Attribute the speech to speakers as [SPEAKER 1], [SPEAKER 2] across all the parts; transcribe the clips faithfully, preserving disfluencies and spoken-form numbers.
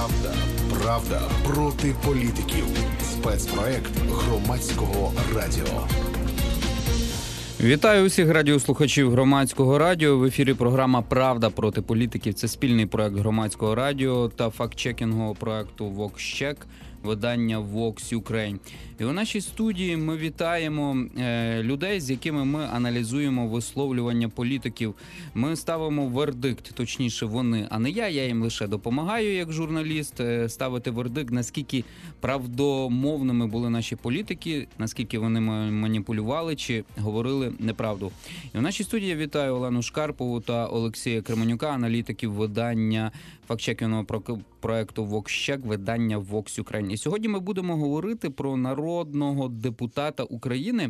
[SPEAKER 1] Правда, правда проти політиків. Спецпроект Громадського радіо.
[SPEAKER 2] Вітаю усіх радіослухачів Громадського радіо. В ефірі програма «Правда проти політиків». Це спільний проект Громадського радіо та факт-чекінгового проекту VoxCheck, видання Vox Ukraine. І у нашій студії ми вітаємо е, людей, з якими ми аналізуємо висловлювання політиків. Ми ставимо вердикт, точніше вони, а не я. Я їм лише допомагаю як журналіст е, ставити вердикт, наскільки правдомовними були наші політики, наскільки вони маніпулювали чи говорили неправду. І в нашій студії я вітаю Олену Шкарпову та Олексія Кременюка, аналітиків видання факт-чекінгового проекту VoxCheck, видання Vox Ukraine. І сьогодні ми будемо говорити про народного депутата України,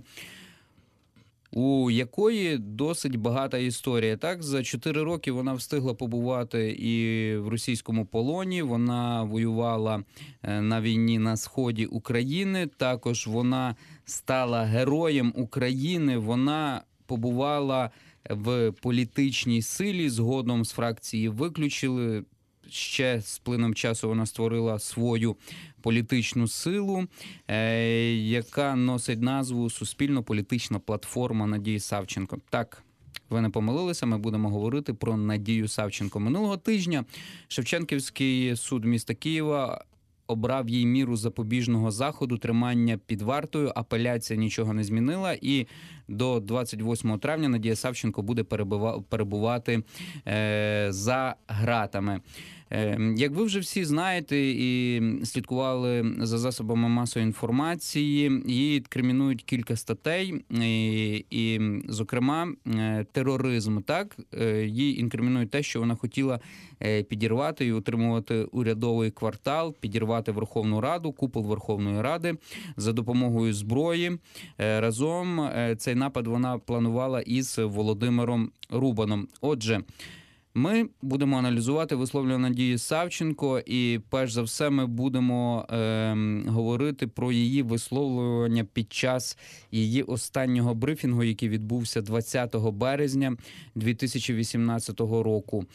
[SPEAKER 2] у якої досить багата історія. Так, за чотири роки вона встигла побувати і в російському полоні, вона воювала на війні на сході України, також вона стала героєм України, вона побувала в політичній силі, згодом з фракції виключили. Ще з плином часу вона створила свою політичну силу, е, яка носить назву «Суспільно-політична платформа Надії Савченко». Так, ви не помилилися, ми будемо говорити про Надію Савченко. Минулого тижня Шевченківський суд міста Києва обрав їй міру запобіжного заходу, тримання під вартою. Апеляція нічого не змінила, і до двадцять восьмого травня Надія Савченко буде перебувати е, за ґратами. Як ви вже всі знаєте і слідкували за засобами масової інформації, її інкримінують кілька статей, і, і зокрема, тероризм. Так, їй інкримінують те, що вона хотіла підірвати і утримувати урядовий квартал, підірвати Верховну Раду, купол Верховної Ради за допомогою зброї. Разом цей напад вона планувала із Володимиром Рубаном. Отже, ми будемо аналізувати висловлювання Надії Савченко, і перш за все ми будемо е, говорити про її висловлювання під час її останнього брифінгу, який відбувся двадцятого березня дві тисячі вісімнадцятого року.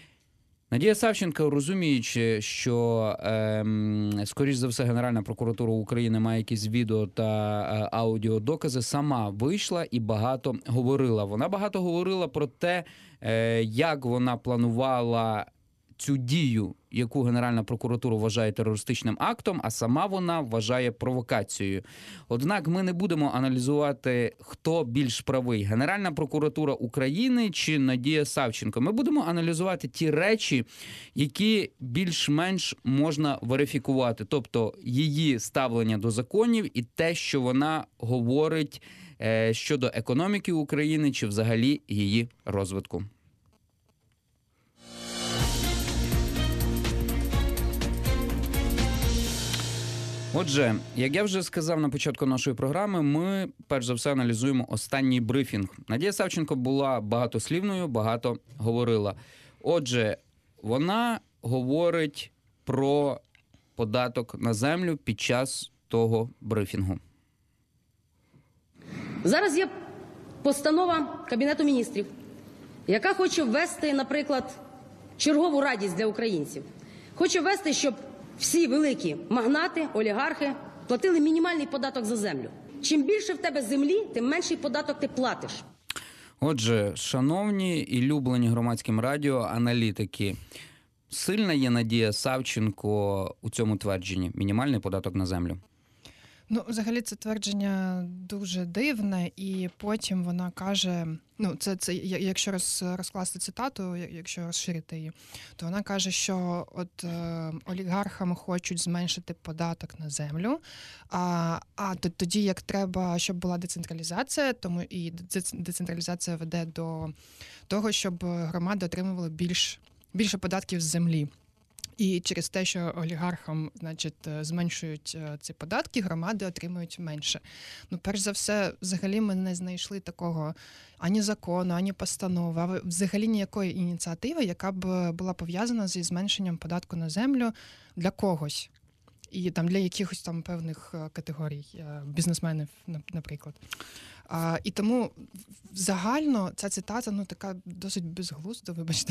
[SPEAKER 2] Надія Савченко, розуміючи, що, е, скоріш за все, Генеральна прокуратура України має якісь відео та е, аудіодокази, сама вийшла і багато говорила. Вона багато говорила про те, е, як вона планувала цю дію, яку Генеральна прокуратура вважає терористичним актом, а сама вона вважає провокацією. Однак ми не будемо аналізувати, хто більш правий – Генеральна прокуратура України чи Надія Савченко. Ми будемо аналізувати ті речі, які більш-менш можна верифікувати. Тобто її ставлення до законів і те, що вона говорить е, щодо економіки України чи взагалі її розвитку. Отже, як я вже сказав на початку нашої програми, ми, перш за все, аналізуємо останній брифінг. Надія Савченко була багатослівною, багато говорила. Отже, вона говорить про податок на землю під час того брифінгу.
[SPEAKER 3] Зараз є постанова Кабінету міністрів, яка хоче ввести, наприклад, чергову радість для українців. Хоче ввести, щоб всі великі магнати, олігархи платили мінімальний податок за землю. Чим більше в тебе землі, тим менший податок ти платиш.
[SPEAKER 2] Отже, шановні і люблені Громадським радіо аналітики, сильна є Надія Савченко у цьому твердженні – мінімальний податок на землю?
[SPEAKER 4] Ну, взагалі, це твердження дуже дивне, і потім вона каже, ну, це, це якщо роз, розкласти цитату, якщо розширити її, то вона каже, що от е, олігархам хочуть зменшити податок на землю, а, а тоді, як треба, щоб була децентралізація, тому і децентралізація веде до того, щоб громади отримували більш, більше податків з землі. І через те, що олігархам, значить, зменшують ці податки, громади отримують менше. Ну, перш за все, взагалі ми не знайшли такого ані закону, ані постанови, а взагалі ніякої ініціативи, яка б була пов'язана зі зменшенням податку на землю для когось. І там для якихось там певних категорій, бізнесменів, наприклад. А, і тому загально ця цитата, ну, така досить безглузда, вибачте.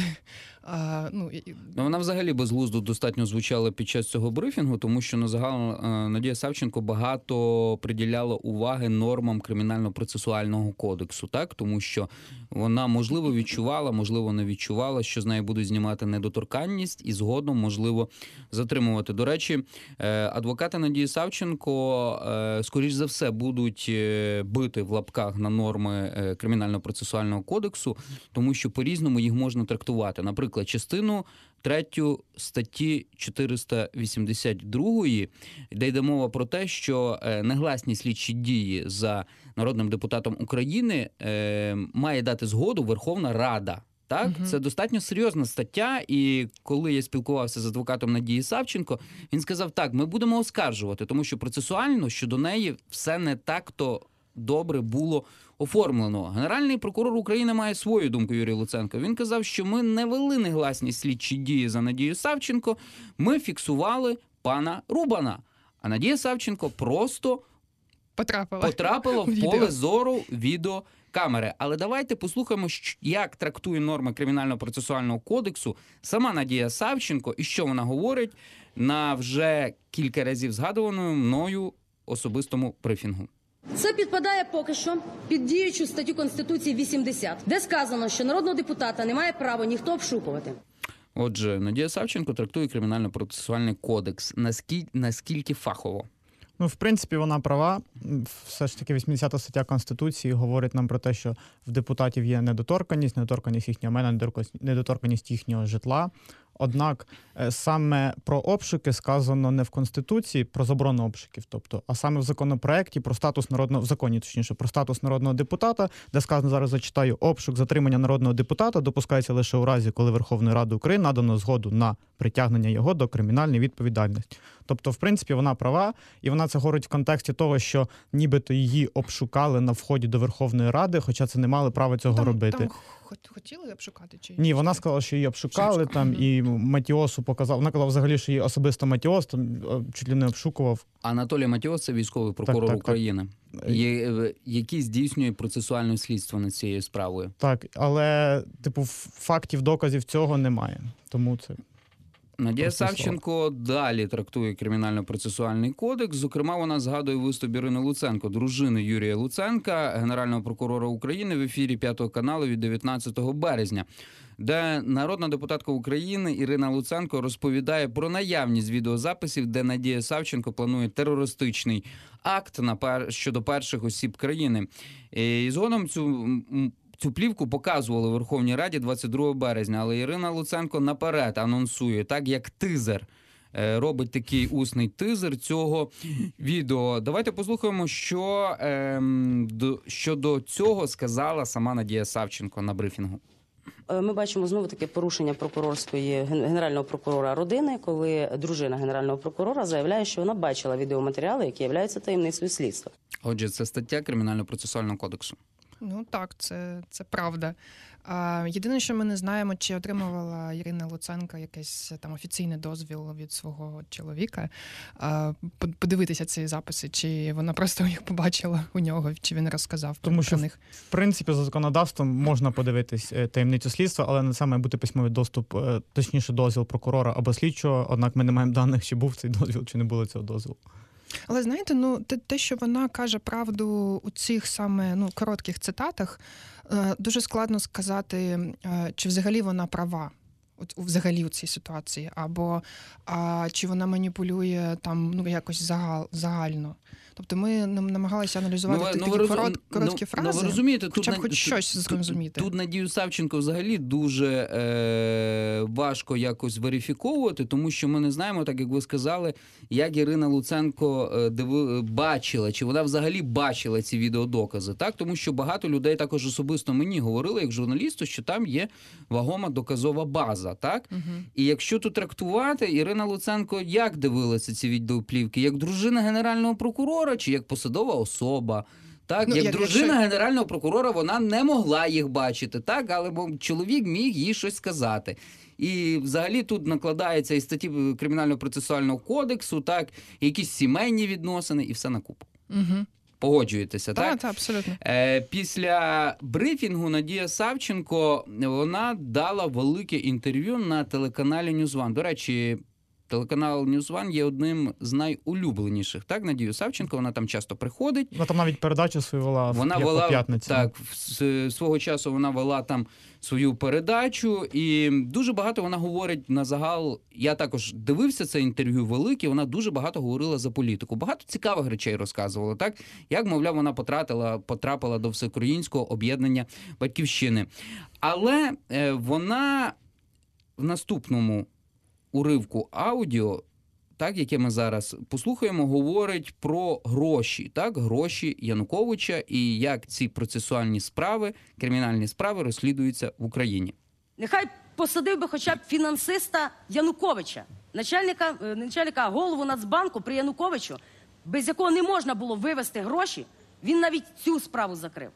[SPEAKER 4] А, ну, і...
[SPEAKER 2] Ну, вона взагалі безглуздо достатньо звучала під час цього брифінгу, тому що на загал Надія Савченко багато приділяла уваги нормам кримінально-процесуального кодексу, так? Тому що вона, можливо, відчувала, можливо, не відчувала, що з неї будуть знімати недоторканність і згодом, можливо, затримувати. До речі, адвокати Надії Савченко, скоріш за все, будуть бити в лапках на норми кримінально-процесуального кодексу, тому що по-різному їх можна трактувати. Наприклад, частину третю статті чотириста вісімдесят два, де йде мова про те, що негласні слідчі дії за народним депутатом України е, має дати згоду Верховна Рада. Так, угу. Це достатньо серйозна стаття, і коли я спілкувався з адвокатом Надії Савченко, він сказав, так, ми будемо оскаржувати, тому що процесуально щодо неї все не так-то добре було оформлено. Генеральний прокурор України має свою думку, Юрій Луценко. Він казав, що ми не вели негласні слідчі дії за Надію Савченко, ми фіксували пана Рубана. А Надія Савченко просто
[SPEAKER 4] потрапила,
[SPEAKER 2] потрапила в поле зору відеокамери. Але давайте послухаємо, як трактує норми Кримінально-процесуального кодексу сама Надія Савченко і що вона говорить на вже кілька разів згадуваному мною особистому брифінгу.
[SPEAKER 3] Це підпадає поки що під діючу статтю Конституції вісімдесят, де сказано, що народного депутата не має права ніхто обшукувати.
[SPEAKER 2] Отже, Надія Савченко трактує Кримінально-процесуальний кодекс. Наскільки, наскільки фахово?
[SPEAKER 5] Ну, в принципі, вона права. Все ж таки вісімдесята стаття Конституції говорить нам про те, що в депутатів є недоторканність, недоторканність їхнього майна, недоторканність їхнього житла. Однак саме про обшуки сказано не в Конституції, про заборону обшуків, тобто, а саме в законопроекті про статус народного, в законі, точніше, про статус народного депутата, де сказано, зараз зачитаю, обшук, затримання народного депутата допускається лише у разі, коли Верховною Радою України надано згоду на притягнення його до кримінальної відповідальності. Тобто, в принципі, вона права, і вона це говорить в контексті того, що нібито її обшукали на вході до Верховної Ради, хоча це не мали права цього
[SPEAKER 4] там,
[SPEAKER 5] робити.
[SPEAKER 4] Там хотіли обшукати? Чи
[SPEAKER 5] Ні, вона сказала, що її обшукали, там, і Матіосу показав. Вона казала взагалі, що її особисто Матіос там чуть ли не обшукував.
[SPEAKER 2] Анатолій Матіос – це військовий прокурор так, так, України,
[SPEAKER 5] так.
[SPEAKER 2] Є, який здійснює процесуальне слідство над цією справою.
[SPEAKER 5] Так, але, типу, фактів, доказів цього немає. Тому це...
[SPEAKER 2] Надія Савченко далі трактує Кримінально-процесуальний кодекс. Зокрема, вона згадує виступ Ірини Луценко, дружини Юрія Луценка, Генерального прокурора України в ефірі п'ятого каналу від дев'ятнадцятого березня, де народна депутатка України Ірина Луценко розповідає про наявність відеозаписів, де Надія Савченко планує терористичний акт на пер... щодо перших осіб країни. І згодом цю... Цю плівку показували у Верховній Раді двадцять другого березня, але Ірина Луценко наперед анонсує, так як тизер, робить такий усний тизер цього відео. Давайте послухаємо, що ем, до, щодо цього сказала сама Надія Савченко на брифінгу.
[SPEAKER 6] Ми бачимо знову таке порушення прокурорської генерального прокурора родини, коли дружина генерального прокурора заявляє, що вона бачила відеоматеріали, які являються таємницею слідства.
[SPEAKER 2] Отже, це стаття Кримінально-процесуального кодексу.
[SPEAKER 4] Ну так, це, це правда. А, єдине, що ми не знаємо, чи отримувала Ірина Луценко якийсь там офіційний дозвіл від свого чоловіка а, подивитися ці записи, чи вона просто їх побачила у нього, чи він розказав
[SPEAKER 5] Тому
[SPEAKER 4] про
[SPEAKER 5] що,
[SPEAKER 4] них.
[SPEAKER 5] В принципі, за законодавством можна подивитись таємницю слідства, але не це має бути письмовий доступ, точніше дозвіл прокурора або слідчого, однак ми не маємо даних, чи був цей дозвіл, чи не було цього дозволу.
[SPEAKER 4] Але знаєте, ну те, те, що вона каже правду у цих саме ну коротких цитатах, е, дуже складно сказати, е, чи взагалі вона права. От, взагалі у цій ситуації, або а, чи вона маніпулює там ну якось загал, загально. Тобто ми намагалися аналізувати ну, такі ну, корот, короткі ну, фрази,
[SPEAKER 2] ну, ви розумієте,
[SPEAKER 4] хоча б
[SPEAKER 2] тут,
[SPEAKER 4] хоч щось зрозуміти.
[SPEAKER 2] Тут, тут Надію Савченко взагалі дуже е, важко якось верифіковувати, тому що ми не знаємо, так як ви сказали, як Ірина Луценко е, диви, бачила, чи вона взагалі бачила ці відеодокази. Так? Тому що багато людей також особисто мені говорили, як журналісту, що там є вагома доказова база. Так? Угу. І якщо тут трактувати, Ірина Луценко як дивилася ці відеоплівки? Як дружина генерального прокурора, чи як посадова особа. Так, ну, як, як дружина якщо... генерального прокурора, вона не могла їх бачити, так, але чоловік міг їй щось сказати. І взагалі тут накладається і статті Кримінально-процесуального кодексу, так, і якісь сімейні відносини, і все на купу.
[SPEAKER 4] Угу.
[SPEAKER 2] Погоджуєтеся, так?
[SPEAKER 4] Так, так, абсолютно.
[SPEAKER 2] Е, після брифінгу Надія Савченко, вона дала велике інтерв'ю на телеканалі Ньюзван. До речі, телеканал Ньюзван є одним з найулюбленіших. Так, Надію Савченко, вона там часто приходить.
[SPEAKER 5] Вона там навіть передачу свою вела
[SPEAKER 2] Вона
[SPEAKER 5] в
[SPEAKER 2] вела,
[SPEAKER 5] по п'ятниці.
[SPEAKER 2] так, в- свого часу вона вела там свою передачу, і дуже багато вона говорить на загал. Я також дивився це інтерв'ю велике, вона дуже багато говорила за політику. Багато цікавих речей розказувала, так? Як, мовляв, вона потратила, потрапила до Всеукраїнського об'єднання Батьківщини. Але е, вона в наступному уривку аудіо, так, яке ми зараз послухаємо, говорить про гроші, так, гроші Януковича і як ці процесуальні справи, кримінальні справи розслідуються в Україні.
[SPEAKER 3] Нехай посадив би хоча б фінансиста Януковича, начальника, е, начальника голову Нацбанку при Януковичу, без якого не можна було вивести гроші, він навіть цю справу закрив.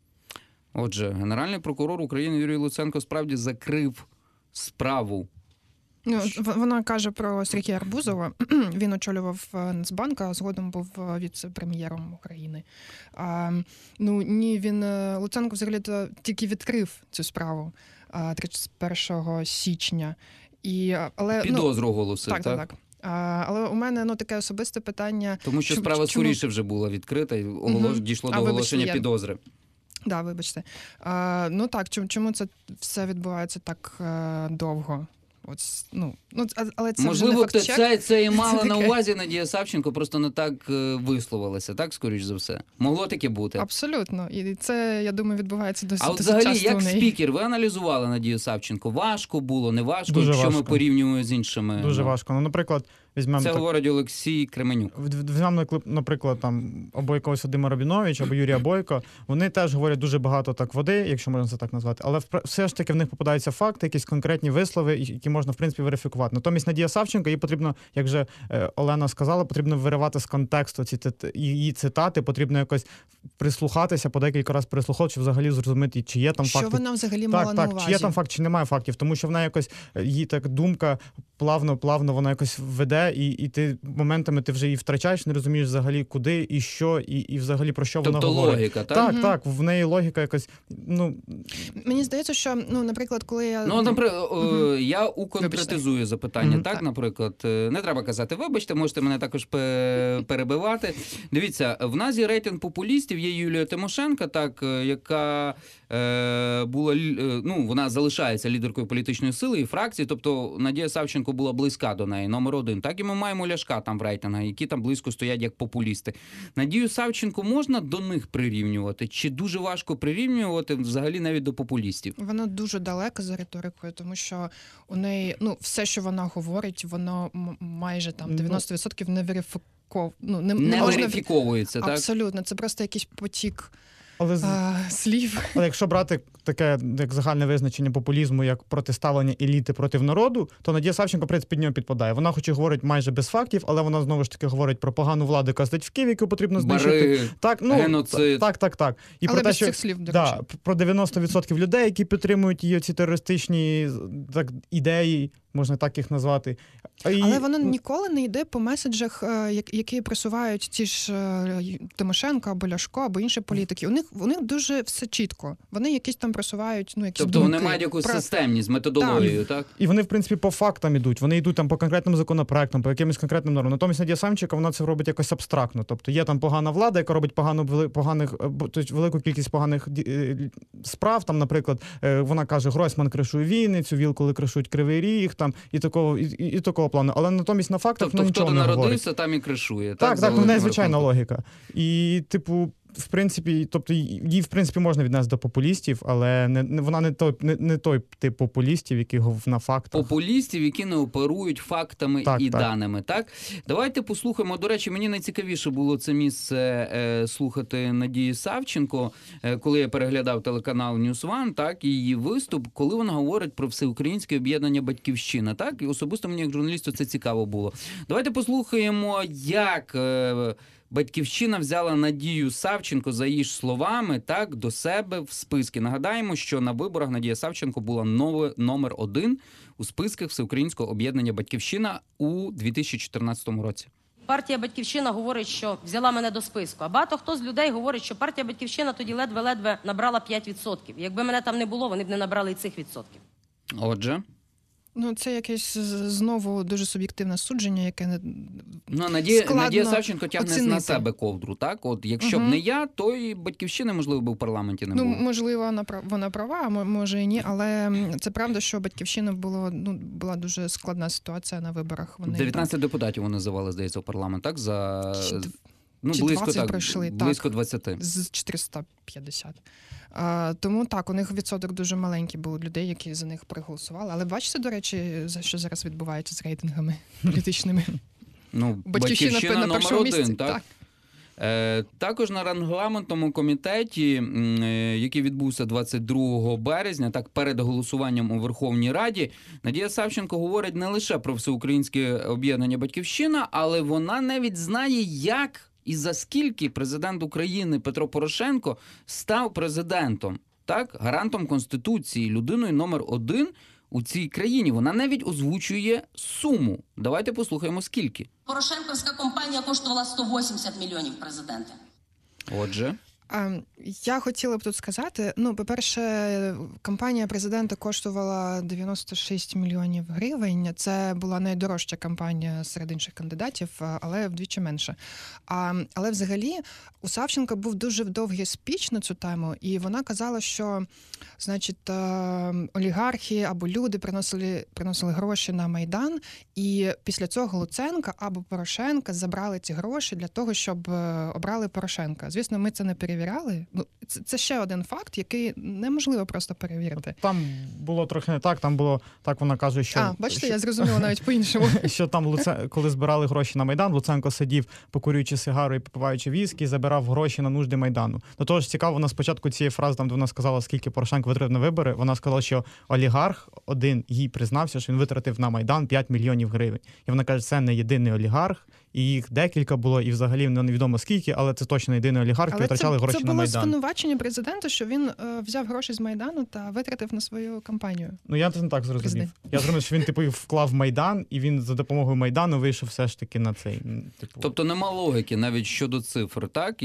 [SPEAKER 2] Отже, Генеральний прокурор України Юрій Луценко справді закрив справу.
[SPEAKER 4] Ну, в- вона каже про Сергія Арбузова. Він очолював е, Нацбанк, а згодом був е, віце-прем'єром України. А, ну, ні, він, е, Луценко взагалі-то тільки відкрив цю справу а, тридцять першого січня. І, а, але, ну,
[SPEAKER 2] Підозру оголосив,
[SPEAKER 4] так,
[SPEAKER 2] так?
[SPEAKER 4] так, так. А, але у мене ну, таке особисте питання.
[SPEAKER 2] Тому що
[SPEAKER 4] чому-
[SPEAKER 2] справа
[SPEAKER 4] чому-
[SPEAKER 2] скоріше вже була відкрита і оголош...
[SPEAKER 4] Мгм.
[SPEAKER 2] дійшло
[SPEAKER 4] А,
[SPEAKER 2] до
[SPEAKER 4] вибачте,
[SPEAKER 2] оголошення
[SPEAKER 4] я-
[SPEAKER 2] підозри.
[SPEAKER 4] Да, вибачте. А, ну так, чому, чому це все відбувається так е, довго? От, с- ну, ну, а- але це вже
[SPEAKER 2] Можливо,
[SPEAKER 4] не
[SPEAKER 2] це,
[SPEAKER 4] факт-чек.
[SPEAKER 2] це, це і мала
[SPEAKER 4] Це
[SPEAKER 2] на
[SPEAKER 4] таке.
[SPEAKER 2] увазі Надія Савченко, просто не так е, висловилася, так, скоріш за все. Могло таке бути.
[SPEAKER 4] Абсолютно. І це, я думаю, відбувається досить,
[SPEAKER 2] А от
[SPEAKER 4] досить
[SPEAKER 2] взагалі,
[SPEAKER 4] часто
[SPEAKER 2] як
[SPEAKER 4] у неї.
[SPEAKER 2] спікер, ви аналізували Надію Савченко? Важко було, не важко,
[SPEAKER 5] Дуже
[SPEAKER 2] якщо ми
[SPEAKER 5] важко.
[SPEAKER 2] порівнюємо з іншими?
[SPEAKER 5] Дуже
[SPEAKER 2] ну,
[SPEAKER 5] важко. Ну, наприклад, візьмемо
[SPEAKER 2] Це
[SPEAKER 5] так,
[SPEAKER 2] говорить Олексій Кременюк.
[SPEAKER 5] в- візьмемо, наприклад, там або якогось Вадима Рабіновича, або Юрія Бойко. Вони теж говорять дуже багато так води, якщо можна це так назвати, але впр- все ж таки в них попадаються факти, якісь конкретні вислови, які можна в принципі верифікувати. Натомість Надія Савченко, їй потрібно, як вже е, Олена сказала, потрібно виривати з контексту ці цит- її цитати, потрібно якось прислухатися, по декілька разів прислухати, щоб взагалі зрозуміти, чи є там
[SPEAKER 4] Що
[SPEAKER 5] факти.
[SPEAKER 4] вона взагалі мала
[SPEAKER 5] Так,
[SPEAKER 4] на
[SPEAKER 5] так,
[SPEAKER 4] увазі?
[SPEAKER 5] чи є там факт, чи немає фактів, тому що вона якось, е, її так думка плавно, плавно вона якось веде, і, і ти моментами ти вже її втрачаєш, не розумієш взагалі куди і що, і, і взагалі про що
[SPEAKER 2] Тобто
[SPEAKER 5] вона говорить.
[SPEAKER 2] логіка, так?
[SPEAKER 5] Так,
[SPEAKER 4] Мгм.
[SPEAKER 5] так, в неї логіка якось, ну,
[SPEAKER 4] Мені здається, що, ну, наприклад, коли я...
[SPEAKER 2] Ну, наприклад,
[SPEAKER 4] Мгм.
[SPEAKER 2] я уконкретизую запитання.
[SPEAKER 5] Мгм.
[SPEAKER 2] Так,
[SPEAKER 4] Так.
[SPEAKER 2] наприклад, е, не треба казати, вибачте, можете мене також пе- перебивати. Дивіться, в нас є рейтинг популістів, є Юлія Тимошенко, так, е, яка е, була, лі- е, ну, вона залишається лідеркою політичної сили і фракції, тобто Надія Савченко була близька до неї, номер один. Так, і ми маємо Ляшка там в рейтингах, які там близько стоять як популісти. Надію Савченко можна до них прирівнювати? Чи дуже важко прирівнювати взагалі навіть до популістів?
[SPEAKER 4] Вона дуже далека за риторикою, тому що у неї, ну, все, що вона говорить, воно м- майже там
[SPEAKER 5] Ну,
[SPEAKER 4] дев'яносто відсотків не верифіков... ну, не,
[SPEAKER 2] Не
[SPEAKER 4] можна...
[SPEAKER 2] верифіковується, так?
[SPEAKER 4] Абсолютно, це просто якийсь потік
[SPEAKER 5] але з-
[SPEAKER 4] а, слів.
[SPEAKER 5] Але якщо брати таке як загальне визначення популізму як протиставлення еліти проти народу, то Надія Савченко, в принципі, під нього підпадає. Вона хоч і говорить майже без фактів, але вона знову ж таки говорить про погану владу, яка сидить в Києві, яку потрібно знищити.
[SPEAKER 2] Бариги,
[SPEAKER 5] Так, ну
[SPEAKER 2] геноцид.
[SPEAKER 5] так, так, так. І
[SPEAKER 4] Але
[SPEAKER 5] про те,
[SPEAKER 4] без
[SPEAKER 5] що
[SPEAKER 4] цих слів, до
[SPEAKER 5] да,
[SPEAKER 4] речі.
[SPEAKER 5] про дев'яносто відсотків людей, які підтримують її ці терористичні так ідеї, можна так їх назвати. А і-
[SPEAKER 4] Але вона ніколи не йде по меседжах, е, як- які просувають ті ж е, Тимошенко або Ляшко, або інші політики. У них, у них дуже все чітко. Вони якісь там просувають, ну, якісь
[SPEAKER 2] Тобто
[SPEAKER 4] думки.
[SPEAKER 2] вони мають якусь
[SPEAKER 4] Про-
[SPEAKER 2] системність, методологію, так?
[SPEAKER 5] І вони, в принципі, по фактам ідуть. Вони йдуть там по конкретним законопроектам, по якимось конкретним нормам. Натомість Надія Савченко, вона це робить якось абстрактно. Тобто є там погана влада, яка робить погану вели- поганих е, бо- тобто велику кількість поганих ді- е, справ. Там, наприклад, е, вона каже, Гройсман кришує Вінницю, Вілкули кришують Кривий Ріг, там і такого, і, і, і такого плану. Але натомість на фактах
[SPEAKER 2] Тобто
[SPEAKER 5] вона
[SPEAKER 2] хто
[SPEAKER 5] нічого
[SPEAKER 2] то
[SPEAKER 5] не говорить.
[SPEAKER 2] народився, там і кришує. Так,
[SPEAKER 5] Так,
[SPEAKER 2] за
[SPEAKER 5] так, в неї
[SPEAKER 2] великим
[SPEAKER 5] звичайна
[SPEAKER 2] рахунком.
[SPEAKER 5] логіка. І, типу, в принципі, тобто її, в принципі, можна віднести до популістів, але не, не вона не той, не, не той тип популістів, які гов- на фактах.
[SPEAKER 2] Популістів, які не оперують фактами
[SPEAKER 5] Так,
[SPEAKER 2] і
[SPEAKER 5] так.
[SPEAKER 2] даними. Так, давайте послухаємо. До речі, мені найцікавіше було це місце е, слухати Надії Савченко, е, коли я переглядав телеканал Ньюзван, так, і її виступ, коли вона говорить про всеукраїнське об'єднання Батьківщина. Так, і особисто мені як журналісту це цікаво було. Давайте послухаємо, як е, Батьківщина взяла Надію Савченко, за її ж словами, так, до себе в списки. Нагадаємо, що на виборах Надія Савченко була нове, номер один у списках Всеукраїнського об'єднання Батьківщина у дві тисячі чотирнадцятому році.
[SPEAKER 3] партія «Батьківщина» говорить, що взяла мене до списку. А багато хто з людей говорить, що партія «Батьківщина» тоді ледве-ледве набрала п'ять відсотків. Якби мене там не було, вони б не набрали і цих відсотків.
[SPEAKER 2] Отже?
[SPEAKER 4] Ну, це якесь знову дуже суб'єктивне судження, яке не
[SPEAKER 2] Ну, Надія,
[SPEAKER 4] складно
[SPEAKER 2] Надія Савченко тягне
[SPEAKER 4] оцінити.
[SPEAKER 2] на себе ковдру, так? От якщо
[SPEAKER 4] Угу.
[SPEAKER 2] б не я, то і «Батьківщини», можливо, би в парламенті не
[SPEAKER 4] Ну,
[SPEAKER 2] було.
[SPEAKER 4] можливо, вона прав- вона права, а мо- може і ні, але це правда, що «Батьківщина» було, ну, була дуже складна ситуація на виборах. Вони
[SPEAKER 2] дев'ятнадцять депутатів вони називали, здається, в парламент, так? За...
[SPEAKER 4] Чи дв-
[SPEAKER 2] Ну,
[SPEAKER 4] чи
[SPEAKER 2] близько,
[SPEAKER 4] двадцять
[SPEAKER 2] так,
[SPEAKER 4] пройшли,
[SPEAKER 2] близько
[SPEAKER 4] так.
[SPEAKER 2] двадцяти.
[SPEAKER 4] з чотириста п'ятдесят. А, тому так, у них відсоток дуже маленький був людей, які за них проголосували. Але бачите, до речі, за що зараз відбувається з рейтингами політичними?
[SPEAKER 2] Ну,
[SPEAKER 4] «Батьківщина»
[SPEAKER 2] «Батьківщина»
[SPEAKER 4] на
[SPEAKER 2] номер
[SPEAKER 4] першому
[SPEAKER 2] один,
[SPEAKER 4] місці.
[SPEAKER 2] так?
[SPEAKER 4] Так.
[SPEAKER 2] Е, також на регламентному комітеті, м, е, який відбувся двадцять другого березня, так перед голосуванням у Верховній Раді, Надія Савченко говорить не лише про всеукраїнське об'єднання «Батьківщина», але вона навіть знає, як і за скільки президент України Петро Порошенко став президентом, так, гарантом Конституції, людиною номер один у цій країні. Вона навіть озвучує суму. Давайте послухаємо, скільки.
[SPEAKER 6] Порошенківська компанія коштувала сто вісімдесят мільйонів президента.
[SPEAKER 2] Отже...
[SPEAKER 4] А, я хотіла б тут сказати, ну, по-перше, кампанія президента коштувала дев'яносто шість мільйонів гривень. Це була найдорожча кампанія серед інших кандидатів, але вдвічі менше. А, але взагалі у Савченко був дуже довгий спіч на цю тему, і вона казала, що, значить, олігархи або люди приносили, приносили гроші на Майдан, і після цього Луценка або Порошенка забрали ці гроші для того, щоб обрали Порошенка. Звісно, ми це не перевіряли. Ну, це, це ще один факт, який неможливо просто перевірити.
[SPEAKER 5] Там було трохи не так, там було, так вона каже, що...
[SPEAKER 4] А, бачите,
[SPEAKER 5] що,
[SPEAKER 4] я зрозуміла навіть по-іншому.
[SPEAKER 5] Що там, Луце... коли збирали гроші на Майдан, Луценко сидів, покурюючи сигару і попиваючи віскі, забирав гроші на нужди Майдану. До того ж, цікаво, вона спочатку цієї фрази, там, де вона сказала, скільки Порошенко витратив на вибори, вона сказала, що олігарх один їй признався, що він витратив на Майдан п'ять мільйонів гривень. І вона каже, це не єдиний олігарх, і їх декілька було, і взагалі невідомо скільки, але це точно єдиний олігарх, які витрачали гроші на Майдан.
[SPEAKER 4] Це було звинувачення президента, що він е, взяв гроші з Майдану та витратив на свою кампанію.
[SPEAKER 5] Ну, я це не так зрозумів.
[SPEAKER 4] Президент.
[SPEAKER 5] Я зрозумів, що він, типу, вклав в Майдан, і він за допомогою Майдану вийшов все ж таки на цей, типу...
[SPEAKER 2] Тобто нема логіки навіть щодо цифр, так?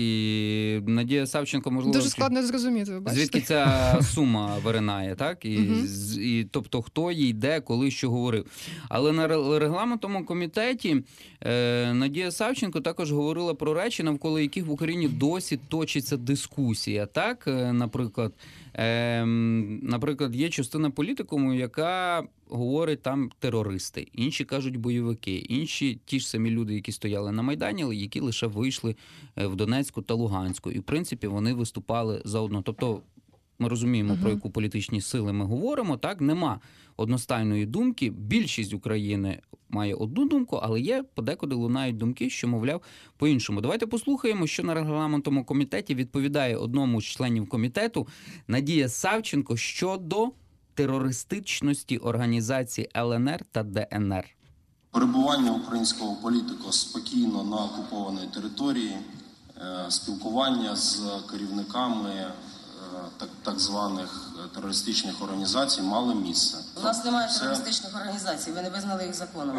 [SPEAKER 2] І Надія Савченко, можливо...
[SPEAKER 4] Дуже складно зрозуміти, ви бачите?
[SPEAKER 2] Звідки ця сума виринає, так? І,
[SPEAKER 4] Мгм.
[SPEAKER 2] з- і тобто хто їй де, коли, що говорив. Але на ре- регламентному комітеті е, Надія Савченко також говорила про речі, навколо яких в Україні досі точиться дискусія, так? Е, наприклад, е, наприклад, є частина політикуму, яка говорить там терористи, інші кажуть бойовики, інші ті ж самі люди, які стояли на Майдані, але які лише вийшли е, в Донецьку та Луганську. І, в принципі, вони виступали заодно. Тобто ми розуміємо, про яку політичні сили ми говоримо, так, нема одностайної думки. Більшість України має одну думку, але є подекуди лунають думки, що, мовляв, по-іншому. Давайте послухаємо, що на регламентному комітеті відповідає одному з членів комітету Надія Савченко щодо терористичності організацій Л Н Р та Д Н Р.
[SPEAKER 7] Перебування українського політика спокійно на окупованій території, е, спілкування з керівниками е, так, так званих терористичних організацій мали місце.
[SPEAKER 6] У нас немає
[SPEAKER 7] Це-
[SPEAKER 6] терористичних організацій, ви не визнали їх законом.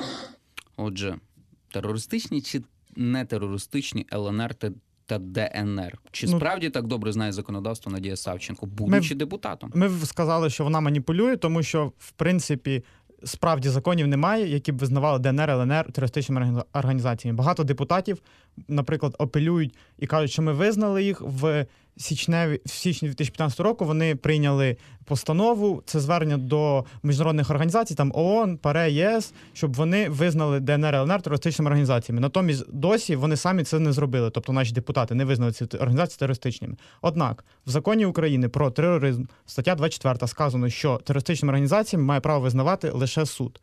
[SPEAKER 2] Отже, терористичні чи не терористичні Л Н Р та та Д Н Р? Чи
[SPEAKER 5] Ну,
[SPEAKER 2] справді так добре знає законодавство Надія Савченко, будучи
[SPEAKER 5] Ми-
[SPEAKER 2] депутатом?
[SPEAKER 5] Ми сказали, що вона маніпулює, тому що, в принципі, справді законів немає, які б визнавали Д Н Р, Л Н Р терористичними органі- організаціями. Багато депутатів, наприклад, апелюють і кажуть, що ми визнали їх в січневі, в січні дві тисячі п'ятнадцятого року. Вони прийняли постанову, це звернення до міжнародних організацій, там ООН, ПАРЕ, ЄС, щоб вони визнали Д Н Р, Л Н Р терористичними організаціями. Натомість досі вони самі це не зробили, тобто наші депутати не визнали ці організації терористичними. Однак в законі України про тероризм, стаття двадцять четверта, сказано, що терористичними організаціями має право визнавати лише суд.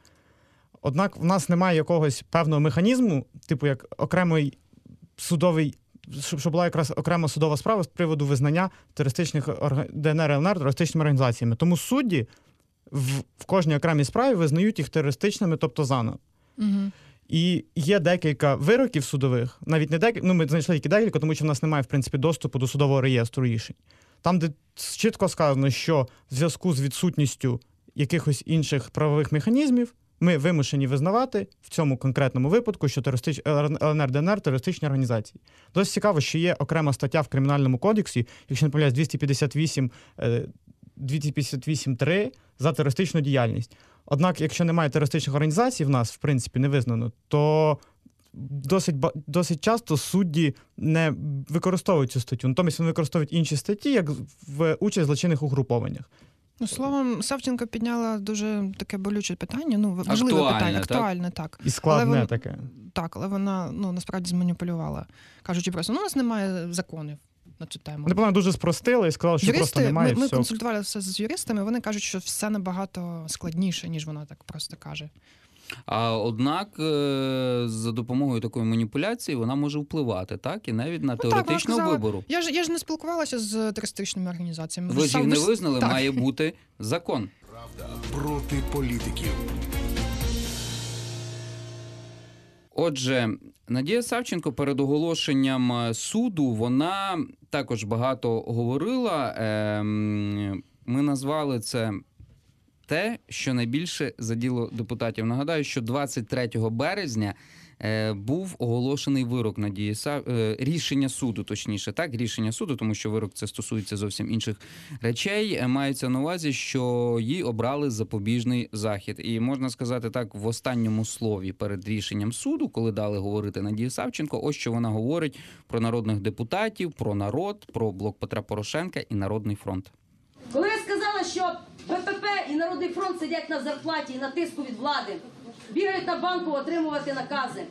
[SPEAKER 5] Однак в нас немає якогось певного механізму, типу як окремий судовий, щоб щоб була якраз окрема судова справа з приводу визнання терористичних орга- Д Н Р, Л Н Р терористичними організаціями. Тому судді в, в кожній окремій справі визнають їх терористичними, тобто заново.
[SPEAKER 4] Угу.
[SPEAKER 5] І є декілька вироків судових, навіть не декілька, ну ми знайшли тільки декілька, тому що в нас немає, в принципі, доступу до судового реєстру рішень. Там, де чітко сказано, що в зв'язку з відсутністю якихось інших правових механізмів Ми вимушені визнавати в цьому конкретному випадку, що терористич... ел ен ер, де ен ер – терористичні організації. Досить цікаво, що є окрема стаття в Кримінальному кодексі, якщо не помиляюсь, двісті п'ятдесят вісім, двісті п'ятдесят вісім три за терористичну діяльність. Однак, якщо немає терористичних організацій в нас, в принципі, не визнано, то досить, досить часто судді не використовують цю статтю. Натомість вони використовують інші статті, як в участь в злочинних угрупованнях.
[SPEAKER 4] Ну, словом, Савченко підняла дуже таке болюче питання, ну, важливе
[SPEAKER 2] Актуальне,
[SPEAKER 4] питання,
[SPEAKER 2] так?
[SPEAKER 4] актуальне, так.
[SPEAKER 5] І складне
[SPEAKER 4] вона,
[SPEAKER 5] таке.
[SPEAKER 4] Так, але вона, ну, насправді зманіпулювала. Кажучи просто, ну, у нас немає законів на цю тему.
[SPEAKER 5] Вони, по-моєму, дуже спростили і сказали, що
[SPEAKER 4] Юристи,
[SPEAKER 5] просто немає.
[SPEAKER 4] Ми, ми
[SPEAKER 5] все.
[SPEAKER 4] консультувалися з юристами, вони кажуть, що все набагато складніше, ніж вона так просто каже.
[SPEAKER 2] А однак за допомогою такої маніпуляції вона може впливати, так? І навіть на
[SPEAKER 4] Ну,
[SPEAKER 2] теоретичну
[SPEAKER 4] так,
[SPEAKER 2] вибору.
[SPEAKER 4] Я ж, я ж не спілкувалася з терористичними організаціями.
[SPEAKER 2] Ви ж їх
[SPEAKER 4] сам-
[SPEAKER 2] не визнали,
[SPEAKER 4] так.
[SPEAKER 2] має бути закон.
[SPEAKER 1] Правда проти політиків.
[SPEAKER 2] Отже, Надія Савченко перед оголошенням суду, вона також багато говорила. Ем, Ми назвали це те, що найбільше заділо депутатів. Нагадаю, що двадцять третього березня е, був оголошений вирок Надії Сав... е, рішення суду, точніше, так, рішення суду, тому що вирок це стосується зовсім інших речей. Е, мається на увазі, що їй обрали запобіжний захід. І можна сказати так, в останньому слові перед рішенням суду, коли дали говорити Надії Савченко, ось що вона говорить про народних депутатів, про народ, про блок Петра Порошенка і Народний фронт.
[SPEAKER 3] Коли я сказала, що Бе Пе Пе і Народний фронт сидять на зарплаті і на тиску від влади, бігають на банку отримувати накази,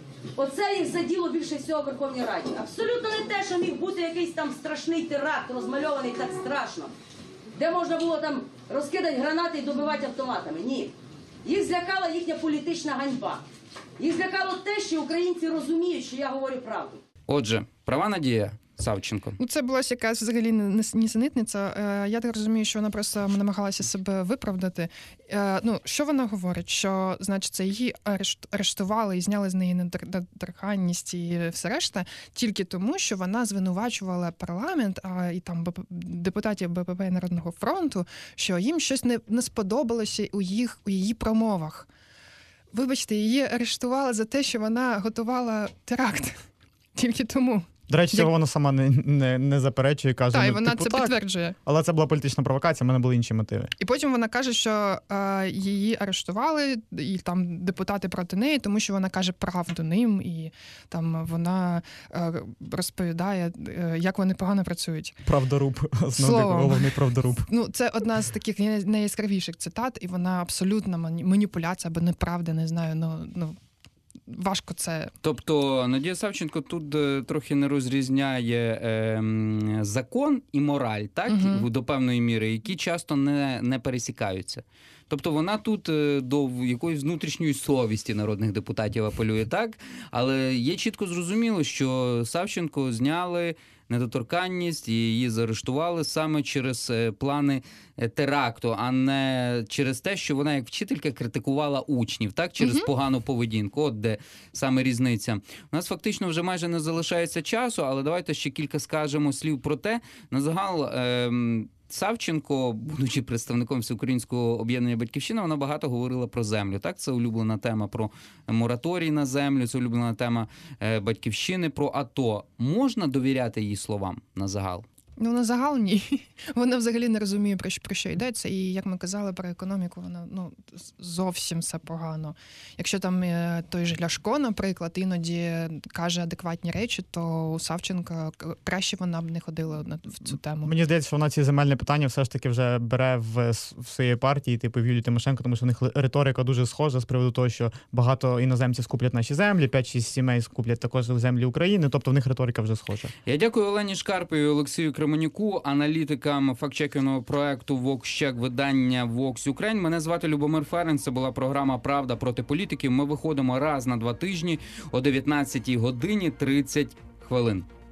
[SPEAKER 3] оце їх заділо більше всього в Верховній Раді. Абсолютно не те, що міг бути якийсь там страшний теракт, розмальований так страшно, де можна було там розкидати гранати і добивати автоматами. Ні. Їх злякала їхня політична ганьба. Їх злякало те, що українці розуміють, що я говорю правду.
[SPEAKER 2] Отже, права Надія Савченко.
[SPEAKER 4] Ну, це була якась взагалі нісенітниця. Е, Я так розумію, що вона просто намагалася себе виправдати. Е, Ну, що вона говорить? Що, значить, це її арешт, арештували і зняли з неї недоторканність і все решта, тільки тому, що вона звинувачувала парламент, а і там депутатів Бе Пе Пе і Народного фронту, що їм щось не, не сподобалося у їх у її промовах. Вибачте, її арештували за те, що вона готувала теракт. Тільки тому.
[SPEAKER 5] До речі, цього
[SPEAKER 4] Як-
[SPEAKER 5] вона сама не, не, не заперечує, каже,
[SPEAKER 4] Так, і
[SPEAKER 5] ну,
[SPEAKER 4] вона
[SPEAKER 5] типу,
[SPEAKER 4] це
[SPEAKER 5] так,
[SPEAKER 4] підтверджує.
[SPEAKER 5] але це була політична провокація, в мене були інші мотиви.
[SPEAKER 4] І потім вона каже, що е, її арештували, і там депутати проти неї, тому що вона каже правду ним, і там вона е, розповідає, е, як вони погано працюють.
[SPEAKER 5] Правдоруб, основний
[SPEAKER 4] Словом.
[SPEAKER 5] головний правдоруб.
[SPEAKER 4] Ну, це одна з таких найяскравіших цитат, і вона абсолютна мані- маніпуляція або неправда, не знаю, ну, ну важко це.
[SPEAKER 2] Тобто Надія Савченко тут е, трохи не розрізняє е, м, закон і мораль, так,
[SPEAKER 4] Мгм.
[SPEAKER 2] до певної міри, які часто не, не пересікаються. Тобто вона тут е, до якоїсь внутрішньої совісті народних депутатів апелює, так? Але є чітко зрозуміло, що Савченко зняли недоторканність і її заарештували саме через е, плани е, теракту, а не через те, що вона як вчителька критикувала учнів, так? Через
[SPEAKER 4] Мгм.
[SPEAKER 2] погану поведінку. От де саме різниця. У нас фактично вже майже не залишається часу, але давайте ще кілька скажемо слів про те. На загал ем, Савченко, будучи представником Всеукраїнського об'єднання «Батьківщина», вона багато говорила про землю. Так, це улюблена тема про мораторій на землю, це улюблена тема е, «Батьківщини», про АТО. Можна довіряти її словам на загал?
[SPEAKER 4] Ну, на загал ні. Вона взагалі не розуміє, про що, про що йдеться. І, як ми казали, про економіку, вона ну, зовсім все погано. Якщо там е, той же Ляшко, наприклад, іноді каже адекватні речі, то у Савченка к- краще вона б не ходила на в цю тему.
[SPEAKER 5] Мені здається, що вона ці земельні питання все ж таки вже бере в, с- в своїй партії, типу в Юлії Тимошенко, тому що в них риторика дуже схожа з приводу того, що багато іноземців скуплять наші землі, п'ять-шість сімей скуплять також землі України, тобто в них риторика вже схожа.
[SPEAKER 2] Я дякую Олені Шкарпі і Олексію Кременюку, аналітикам фактчекінгового проекту «Вокщек», видання «Vox Ukraine». Мене звати Любомир Ференц, це була програма «Правда проти політиків». Ми виходимо раз на два тижні о дев'ятнадцятій годині тридцять хвилин.